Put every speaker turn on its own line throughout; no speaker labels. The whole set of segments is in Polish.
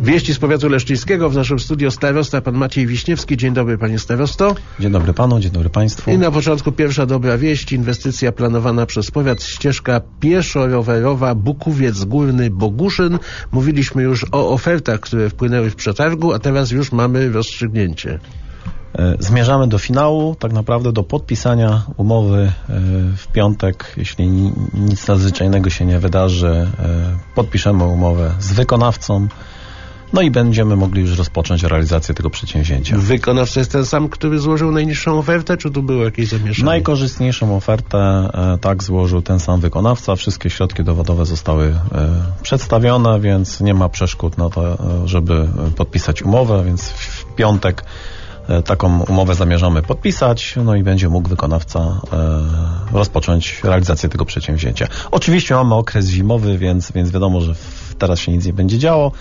Wieści z powiatu leszczyńskiego. W naszym studio starosta pan Maciej Wiśniewski. Dzień dobry, panie starosto.
Dzień dobry panu, dzień dobry państwu.
I na początku pierwsza dobra wieść. Inwestycja planowana przez powiat, ścieżka pieszo-rowerowa Bukowiec Górny Boguszyn. Mówiliśmy już o ofertach, które wpłynęły w przetargu, a teraz już mamy rozstrzygnięcie.
Zmierzamy do finału, tak naprawdę do podpisania umowy w piątek. Jeśli nic nadzwyczajnego się nie wydarzy, podpiszemy umowę z wykonawcą, no i będziemy mogli już rozpocząć realizację tego przedsięwzięcia.
Wykonawca jest ten sam, który złożył najniższą ofertę, czy tu było jakieś zamieszanie?
Najkorzystniejszą ofertę tak złożył ten sam wykonawca. Wszystkie środki dowodowe zostały przedstawione, więc nie ma przeszkód na to, żeby podpisać umowę, więc w piątek taką umowę zamierzamy podpisać, no i będzie mógł wykonawca rozpocząć realizację tego przedsięwzięcia. Oczywiście mamy okres zimowy, więc wiadomo, że teraz się nic nie będzie działo,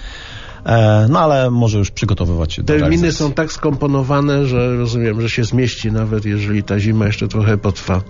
no ale może już przygotowywać się do realizacji.
Terminy są tak skomponowane, że rozumiem, że się zmieści, nawet jeżeli ta zima jeszcze trochę potrwa.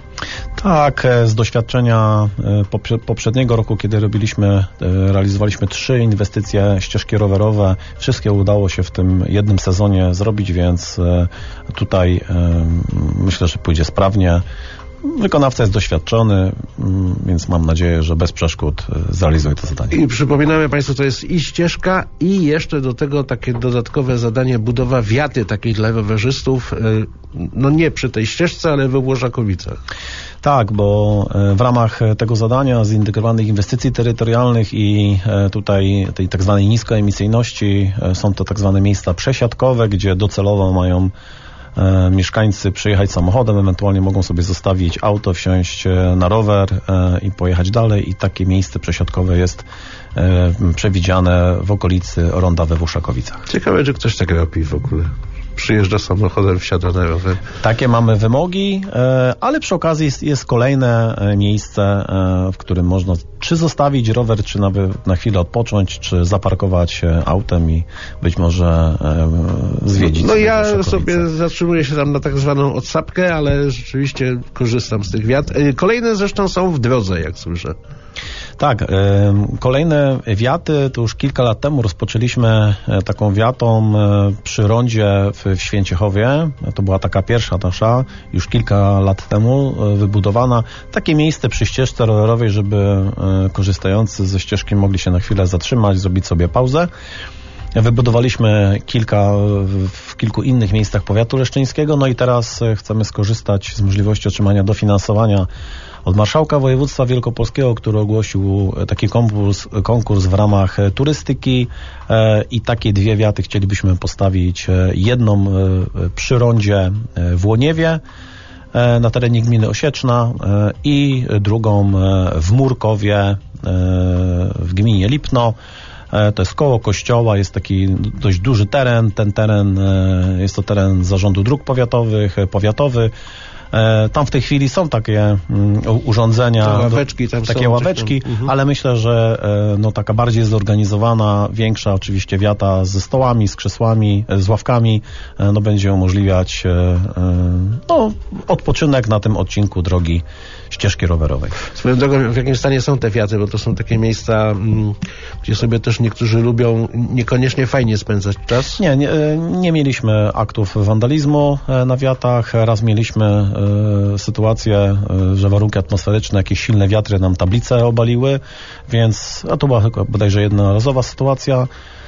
Tak, z doświadczenia poprzedniego roku, kiedy realizowaliśmy 3 inwestycje, ścieżki rowerowe, wszystkie udało się w tym jednym sezonie zrobić, więc tutaj myślę, że pójdzie sprawnie. Wykonawca jest doświadczony, więc mam nadzieję, że bez przeszkód zrealizuje to zadanie.
I przypominamy państwu, to jest i ścieżka, i jeszcze do tego takie dodatkowe zadanie, budowa wiaty takiej dla rowerzystów, no nie przy tej ścieżce, ale we Włoszakowicach. Tak,
bo w ramach tego zadania zintegrowanych inwestycji terytorialnych i tutaj tej tak zwanej niskoemisyjności są to tak zwane miejsca przesiadkowe, gdzie docelowo mają mieszkańcy przyjechać samochodem, ewentualnie mogą sobie zostawić auto, wsiąść na rower i pojechać dalej, i takie miejsce przesiadkowe jest przewidziane w okolicy ronda we Włoszakowicach.
Ciekawe, czy ktoś tak robi w ogóle. Przyjeżdża samochodem, wsiada na rower.
Takie mamy wymogi, ale przy okazji jest kolejne miejsce, w którym można czy zostawić rower, czy nawet na chwilę odpocząć, czy zaparkować autem i być może zwiedzić.
No ja sobie zatrzymuję się tam na tak zwaną odsapkę, ale rzeczywiście korzystam z tych wiat. Kolejne zresztą są w drodze, jak słyszę.
Tak, kolejne wiaty to już kilka lat temu rozpoczęliśmy taką wiatą przy rondzie w Święciechowie. To była taka pierwsza nasza, już kilka lat temu wybudowana. Takie miejsce przy ścieżce rowerowej, żeby korzystający ze ścieżki mogli się na chwilę zatrzymać, zrobić sobie pauzę. Wybudowaliśmy w kilku innych miejscach powiatu leszczyńskiego, no i teraz chcemy skorzystać z możliwości otrzymania dofinansowania od marszałka województwa wielkopolskiego, który ogłosił taki konkurs w ramach turystyki, i takie 2 wiaty chcielibyśmy postawić. Jedną przy rondzie w Łoniewie na terenie gminy Osieczna i drugą w Murkowie w gminie Lipno. To jest koło kościoła, jest taki dość duży teren. Ten teren jest to teren Zarządu Dróg Powiatowy. Tam w tej chwili są takie urządzenia, takie ławeczki, ale myślę, że taka bardziej zorganizowana, większa oczywiście wiata ze stołami, z krzesłami, z ławkami, będzie umożliwiać odpoczynek na tym odcinku drogi ścieżki rowerowej.
Swoją drogą, w jakim stanie są te wiaty, bo to są takie miejsca, gdzie sobie też niektórzy lubią niekoniecznie fajnie spędzać czas?
Nie mieliśmy aktów wandalizmu na wiatach. Raz mieliśmy sytuację, że warunki atmosferyczne, jakieś silne wiatry nam tablice obaliły, więc to była tylko bodajże jednorazowa sytuacja.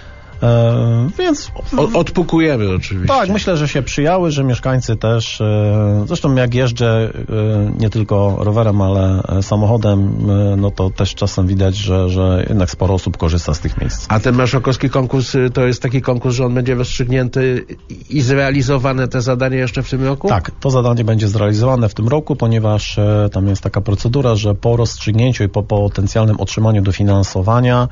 Więc
odpukujemy oczywiście.
Tak, myślę, że się przyjały, że mieszkańcy też, zresztą jak jeżdżę nie tylko rowerem, ale samochodem, no to też czasem widać, że jednak sporo osób korzysta z tych miejsc.
A ten marszałkowski konkurs to jest taki konkurs, że on będzie rozstrzygnięty i zrealizowane te zadanie jeszcze w tym roku?
Tak, to zadanie będzie zrealizowane w tym roku, ponieważ tam jest taka procedura, że po rozstrzygnięciu i po potencjalnym otrzymaniu dofinansowania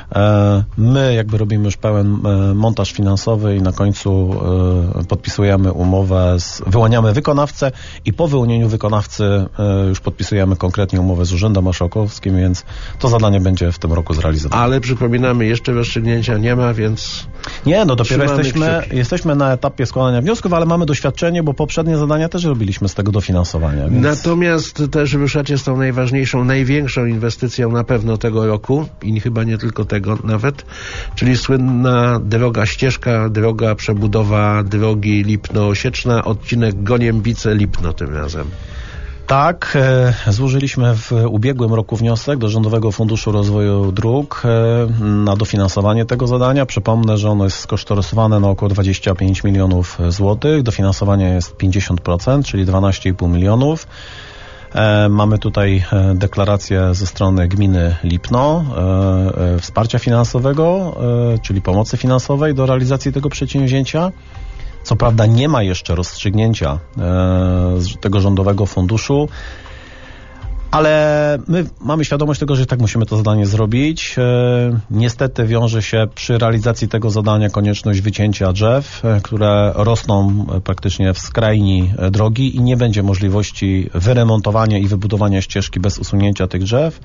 my jakby robimy już pełen montaż finansowy i na końcu podpisujemy umowę, wyłaniamy wykonawcę i po wyłonieniu wykonawcy już podpisujemy konkretnie umowę z Urzędem Marszałkowskim, więc to zadanie będzie w tym roku zrealizowane.
Ale przypominamy, jeszcze rozstrzygnięcia nie ma, więc...
Nie, dopiero jesteśmy na etapie składania wniosków, ale mamy doświadczenie, bo poprzednie zadania też robiliśmy z tego dofinansowania. Więc...
Natomiast też ruszacie z tą najważniejszą, największą inwestycją na pewno tego roku i chyba nie tylko tego nawet, czyli słynna Osieczna, droga przebudowa drogi Lipno-Osieczna, odcinek Goniembice-Lipno tym razem.
Tak, złożyliśmy w ubiegłym roku wniosek do Rządowego Funduszu Rozwoju Dróg na dofinansowanie tego zadania. Przypomnę, że ono jest skosztorysowane na około 25 milionów złotych. Dofinansowanie jest 50%, czyli 12,5 milionów. Mamy tutaj deklarację ze strony gminy Lipno, wsparcia finansowego, czyli pomocy finansowej do realizacji tego przedsięwzięcia. Co prawda nie ma jeszcze rozstrzygnięcia z tego rządowego funduszu, ale my mamy świadomość tego, że tak musimy to zadanie zrobić. Niestety wiąże się przy realizacji tego zadania konieczność wycięcia drzew, które rosną praktycznie w skrajni drogi i nie będzie możliwości wyremontowania i wybudowania ścieżki bez usunięcia tych drzew.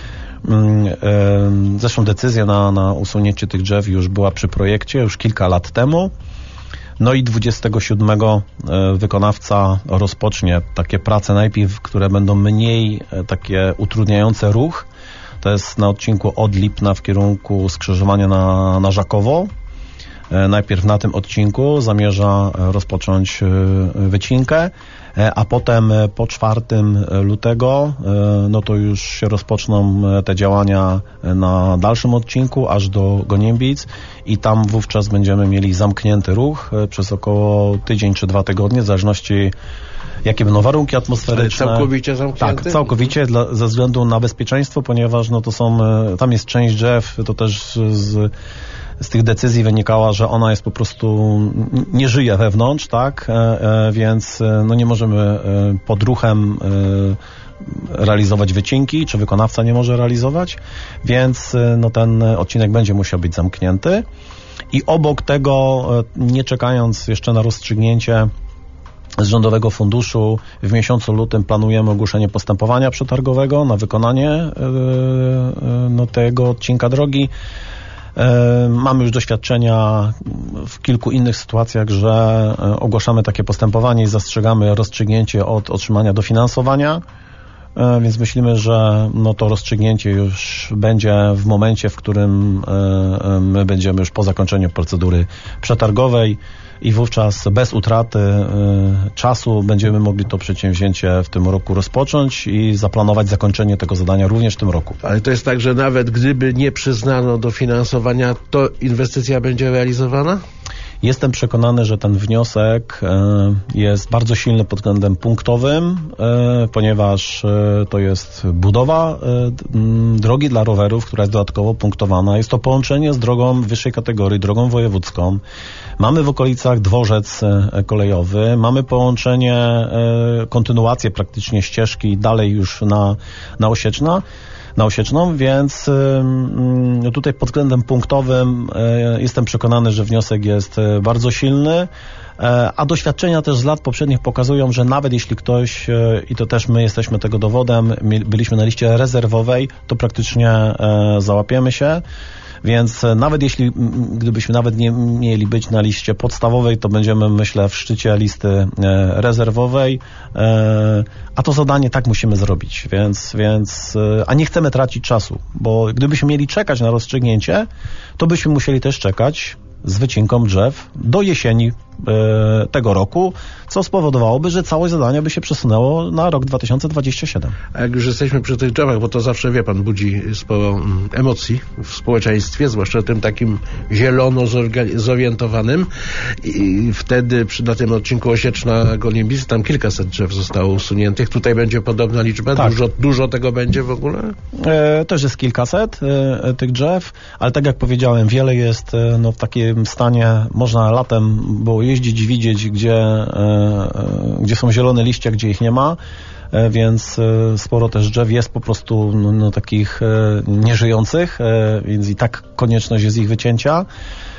Zresztą decyzja na usunięcie tych drzew już była przy projekcie już kilka lat temu. No i 27 wykonawca rozpocznie takie prace najpierw, które będą mniej takie utrudniające ruch. To jest na odcinku od Lipna w kierunku skrzyżowania na Żakowo. Najpierw na tym odcinku zamierza rozpocząć wycinkę, a potem po 4 lutego no to już się rozpoczną te działania na dalszym odcinku aż do Goniembic i tam wówczas będziemy mieli zamknięty ruch przez około tydzień czy 2 tygodnie, w zależności jakie będą warunki atmosferyczne.
Ale całkowicie zamknięty?
Tak, całkowicie ze względu na bezpieczeństwo, ponieważ no to tam jest część drzew, to też z tych decyzji wynikało, że ona jest po prostu, nie żyje wewnątrz, tak, więc no nie możemy pod ruchem realizować wycinki, czy wykonawca nie może realizować, więc no ten odcinek będzie musiał być zamknięty i obok tego, nie czekając jeszcze na rozstrzygnięcie z Rządowego Funduszu, w miesiącu lutym planujemy ogłoszenie postępowania przetargowego na wykonanie tego odcinka drogi. Mamy już doświadczenia w kilku innych sytuacjach, że ogłaszamy takie postępowanie i zastrzegamy rozstrzygnięcie od otrzymania dofinansowania, więc myślimy, że to rozstrzygnięcie już będzie w momencie, w którym my będziemy już po zakończeniu procedury przetargowej i wówczas bez utraty czasu będziemy mogli to przedsięwzięcie w tym roku rozpocząć i zaplanować zakończenie tego zadania również w tym roku.
Ale to jest tak, że nawet gdyby nie przyznano dofinansowania, to inwestycja będzie realizowana?
Jestem przekonany, że ten wniosek jest bardzo silny pod względem punktowym, ponieważ to jest budowa drogi dla rowerów, która jest dodatkowo punktowana. Jest to połączenie z drogą wyższej kategorii, drogą wojewódzką. Mamy w okolicach dworzec kolejowy, mamy połączenie, kontynuację praktycznie ścieżki dalej już na Osieczną, więc tutaj pod względem punktowym jestem przekonany, że wniosek jest bardzo silny, a doświadczenia też z lat poprzednich pokazują, że nawet jeśli ktoś, i to też my jesteśmy tego dowodem, byliśmy na liście rezerwowej, to praktycznie załapiemy się. Więc nawet gdybyśmy nawet nie mieli być na liście podstawowej, to będziemy, myślę, w szczycie listy rezerwowej, a to zadanie tak musimy zrobić, a nie chcemy tracić czasu, bo gdybyśmy mieli czekać na rozstrzygnięcie, to byśmy musieli też czekać z wycinką drzew do jesieni tego roku, co spowodowałoby, że całość zadania by się przesunęło na rok 2027.
A jak już jesteśmy przy tych drzewach, bo to zawsze, wie pan, budzi sporo emocji w społeczeństwie, zwłaszcza tym takim zielono zorientowanym, i wtedy na tym odcinku Osieczna-Goniembice tam kilkaset drzew zostało usuniętych. Tutaj będzie podobna liczba? Tak. Dużo tego będzie w ogóle?
Też jest kilkaset tych drzew, ale tak jak powiedziałem, wiele jest w takim stanie, można latem było jeździć i widzieć, gdzie są zielone liście, gdzie ich nie ma, więc sporo też drzew jest po prostu takich nieżyjących, więc i tak konieczność jest ich wycięcia.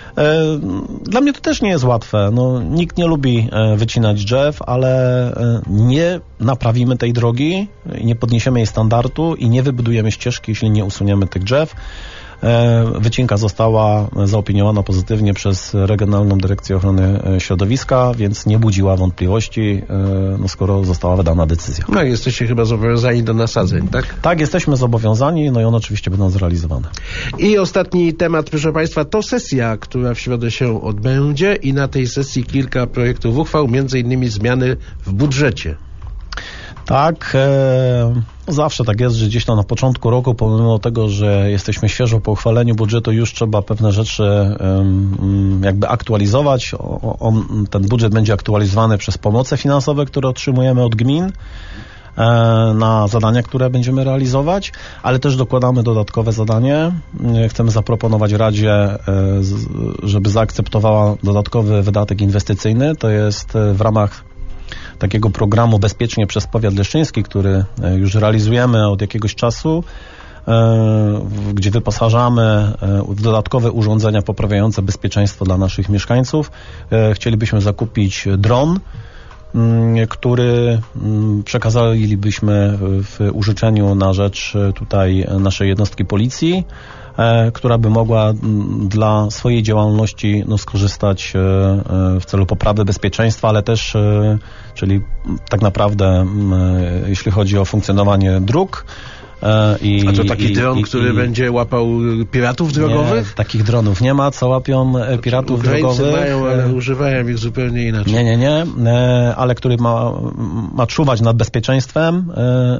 Dla mnie to też nie jest łatwe. Nikt nie lubi wycinać drzew, ale nie naprawimy tej drogi, nie podniesiemy jej standardu i nie wybudujemy ścieżki, jeśli nie usuniemy tych drzew. Wycinka została zaopiniowana pozytywnie przez Regionalną Dyrekcję Ochrony Środowiska, więc nie budziła wątpliwości, skoro została wydana decyzja.
No i jesteście chyba zobowiązani do nasadzeń, tak?
Tak, jesteśmy zobowiązani, no i one oczywiście będą zrealizowane.
I ostatni temat, proszę Państwa, to sesja, która w środę się odbędzie i na tej sesji kilka projektów uchwał, między innymi zmiany w budżecie.
Tak, zawsze tak jest, że gdzieś tam na początku roku, pomimo tego, że jesteśmy świeżo po uchwaleniu budżetu, już trzeba pewne rzeczy jakby aktualizować. Ten budżet będzie aktualizowany przez pomoce finansowe, które otrzymujemy od gmin na zadania, które będziemy realizować, ale też dokładamy dodatkowe zadanie. Chcemy zaproponować Radzie, żeby zaakceptowała dodatkowy wydatek inwestycyjny. To jest w ramach takiego programu Bezpiecznie przez Powiat Leszczyński, który już realizujemy od jakiegoś czasu, gdzie wyposażamy w dodatkowe urządzenia poprawiające bezpieczeństwo dla naszych mieszkańców. Chcielibyśmy zakupić dron, który przekazalibyśmy w użyczeniu na rzecz tutaj naszej jednostki policji, która by mogła dla swojej działalności skorzystać w celu poprawy bezpieczeństwa, ale też, czyli tak naprawdę jeśli chodzi o funkcjonowanie dróg.
A to taki dron, który będzie łapał piratów drogowych?
Nie, takich dronów nie ma, co łapią piratów drogowych.
Mają, ale używają ich zupełnie inaczej.
Nie, ale który ma czuwać nad bezpieczeństwem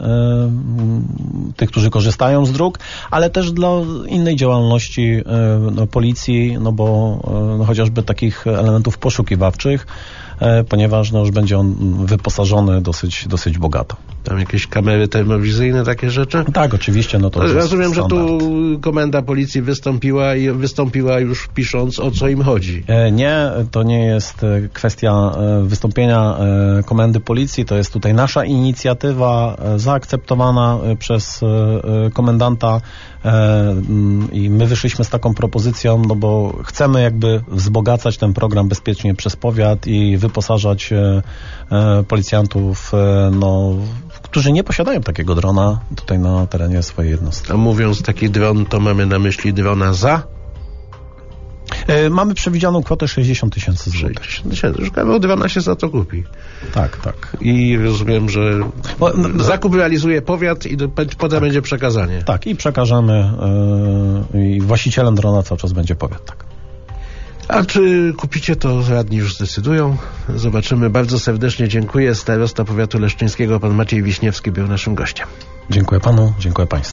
tych, którzy korzystają z dróg, ale też dla innej działalności policji, bo chociażby takich elementów poszukiwawczych, ponieważ już będzie on wyposażony dosyć bogato.
Tam jakieś kamery termowizyjne, takie rzeczy?
Tak, oczywiście. To
rozumiem, że tu komenda policji wystąpiła już pisząc, o co im chodzi.
Nie, to nie jest kwestia wystąpienia komendy policji, to jest tutaj nasza inicjatywa zaakceptowana przez komendanta i my wyszliśmy z taką propozycją, bo chcemy jakby wzbogacać ten program Bezpiecznie przez Powiat i wyposażać policjantów, którzy nie posiadają takiego drona tutaj na terenie swojej jednostki.
A mówiąc taki dron, to mamy na myśli drona za?
Mamy przewidzianą kwotę 60 tysięcy złotych.
60 tysięcy, już kawał drona się za to kupi.
Tak.
I rozumiem, że zakup realizuje powiat i potem będzie przekazanie.
Tak, i przekażemy i właścicielem drona cały czas będzie powiat, tak.
A czy kupicie, to radni już zdecydują. Zobaczymy. Bardzo serdecznie dziękuję. Starosta powiatu leszczyńskiego, pan Maciej Wiśniewski, był naszym gościem.
Dziękuję panu, dziękuję państwu.